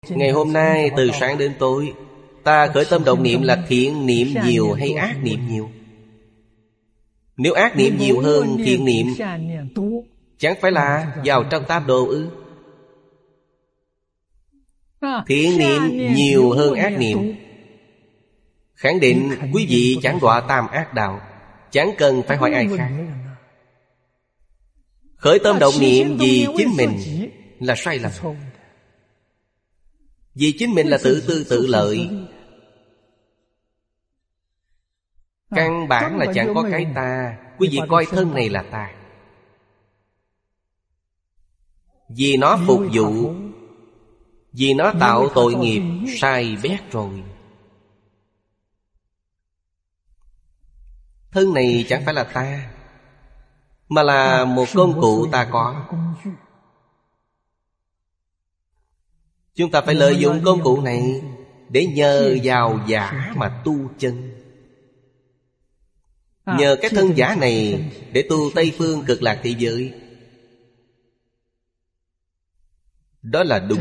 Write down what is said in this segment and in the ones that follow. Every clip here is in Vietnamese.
Ngày hôm nay từ sáng đến tối, ta khởi tâm động niệm là thiện niệm nhiều hay ác niệm nhiều? Nếu ác niệm nhiều hơn thiện niệm, chẳng phải là vào trong tam đồ ư? Thiện niệm nhiều hơn ác niệm, khẳng định quý vị chẳng đọa tam ác đạo. Chẳng cần phải hỏi ai khác. Khởi tâm động niệm vì chính mình là sai lầm. Vì chính mình là tự tư tự lợi. Căn bản là chẳng có cái ta. Quý vị coi thân này là ta. Vì nó phục vụ, vì nó tạo tội nghiệp sai bét rồi. Thân này chẳng phải là ta, mà là một công cụ ta có. Chúng ta phải lợi dụng công cụ này để nhờ vào giả mà tu chân. Nhờ cái thân giả này để tu Tây Phương Cực Lạc Thế Giới. Đó là đúng.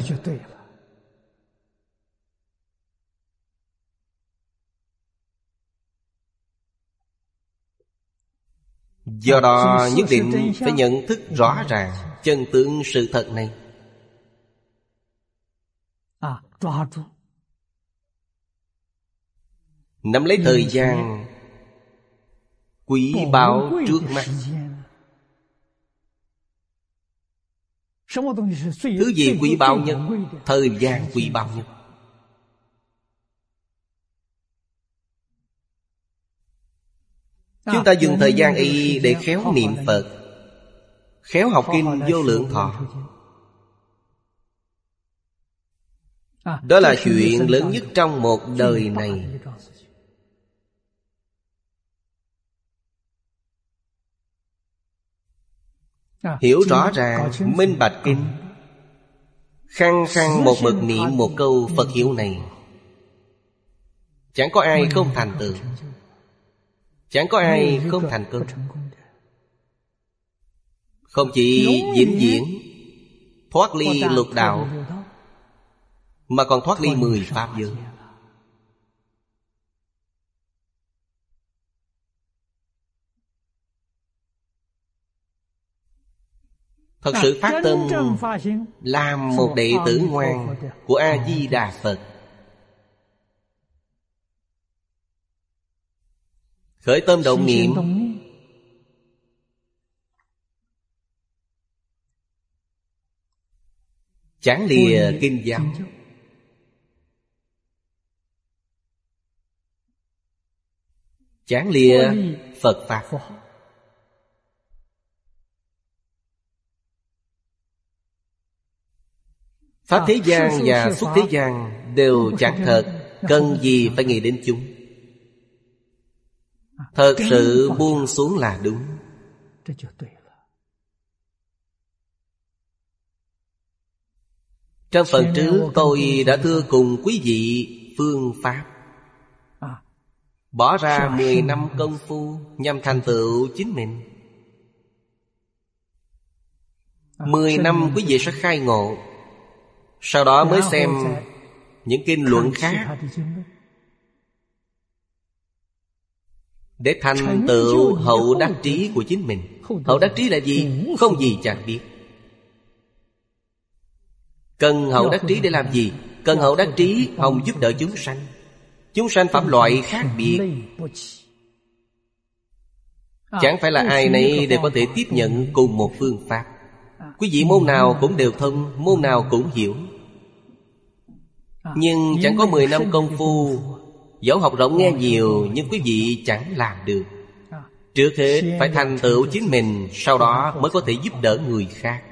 Do đó nhất định phải nhận thức rõ ràng chân tướng sự thật này. Nắm lấy thời gian quý báu trước mắt. Thứ gì quý báu nhất? Thời gian quý báu nhất. Chúng ta dùng thời gian ấy để khéo niệm Phật, khéo học kinh Vô Lượng Thọ. Đó là chuyện lớn nhất trong một đời này. Hiểu rõ ràng, minh bạch kinh, khăng khăng một mực niệm một câu Phật hiệu này, chẳng có ai không thành tựu, chẳng có ai không thành công. Không chỉ vĩnh viễn thoát ly lục đạo, mà còn thoát ly 10 pháp giới. Thật sự phát tâm làm một đệ tử ngoan của A-di-đà Phật. Khởi tâm động niệm, chẳng lìa kinh giáo, chẳng lìa Phật Pháp. Pháp thế gian và xuất thế gian đều chẳng thật, cần gì phải nghĩ đến chúng. Thật sự buông xuống là đúng. Trong phần trước tôi đã thưa cùng quý vị phương pháp. Bỏ ra 10 năm công phu nhằm thành tựu chính mình. 10 năm quý vị sẽ khai ngộ. Sau đó mới xem những kinh luận khác để thành tựu hậu đắc trí của chính mình. Hậu đắc trí là gì? Không gì chẳng biết. Cần hậu đắc trí để làm gì? Cần hậu đắc trí hòng giúp đỡ chúng sanh. Chúng sanh phẩm loại khác biệt, chẳng phải là ai nấy đều có thể tiếp nhận cùng một phương pháp. Quý vị môn nào cũng đều thông, môn nào cũng hiểu. Nhưng chẳng có 10 năm công phu, dẫu học rộng nghe nhiều, nhưng quý vị chẳng làm được. Trước hết phải thành tựu chính mình, sau đó mới có thể giúp đỡ người khác.